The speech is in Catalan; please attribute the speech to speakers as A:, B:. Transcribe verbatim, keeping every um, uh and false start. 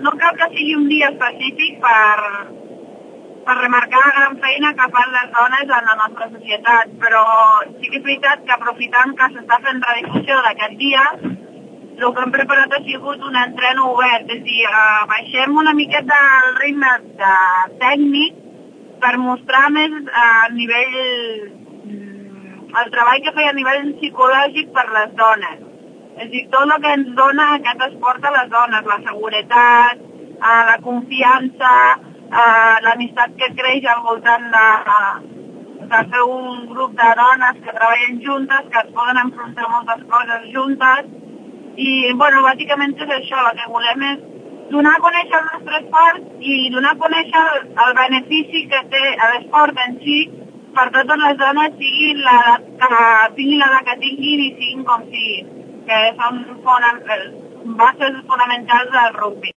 A: no cal que sigui un dia específic per, per remarcar la gran feina que fan les dones en la nostra societat, però sí que és veritat que aprofitant que s'està fent redifusió d'aquest dia, el que hem preparat ha sigut un entreno obert, és a dir, eh, baixem una miqueta el ritme de tècnic per mostrar més a nivell, el treball que feia a nivell psicològic per les dones. És a dir, tot el que ens dona aquest esport a les dones, la seguretat, eh, la confiança, eh, l'amistat que creix al voltant de, de fer un grup de dones que treballen juntes, que es poden enfrontar moltes coses juntes. I, bueno, bàsicament és això, el que volem és donar a conèixer el nostre esport i donar a conèixer el, el benefici que té l'esport en si per totes les dones, siguin l'edat que tinguin l'edat que tinguin i siguin com siguin, que són bases fonamentals del rugby.